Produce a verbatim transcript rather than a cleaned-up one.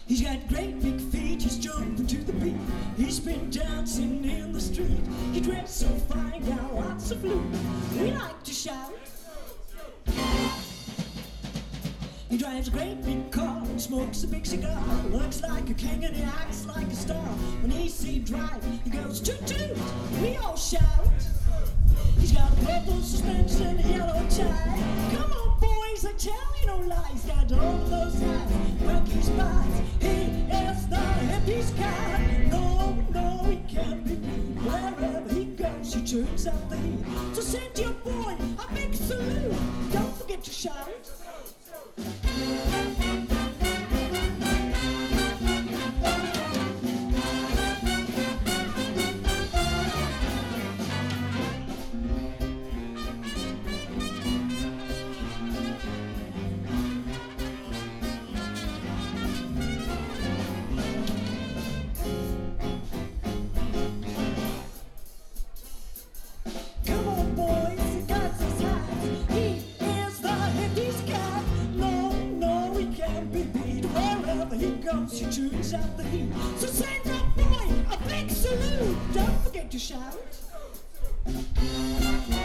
He's got great big feet, he's jumping to the beat. He's been dancing in the street. He dressed so fine, got lots of loot. We like to shout. He drives a great big car and smokes a big cigar. Looks like a king and he acts like a star. When he see drive, he goes toot toot. We all shout. He's got purple suspenders and a yellow tie. Come on, boys, I tell you no lies. Got all those eyes, funky spots. He is the hippies guy. No, no, he can't be beat. Wherever he goes, he turns out the heat. So send your boy a big salute. Don't forget to shout. Come on, boys, he got his hats. He is the hippies cat. No, no, he can't be beat. Wherever he goes, he tunes out the heat. So send that boy a big salute. Don't forget to shout.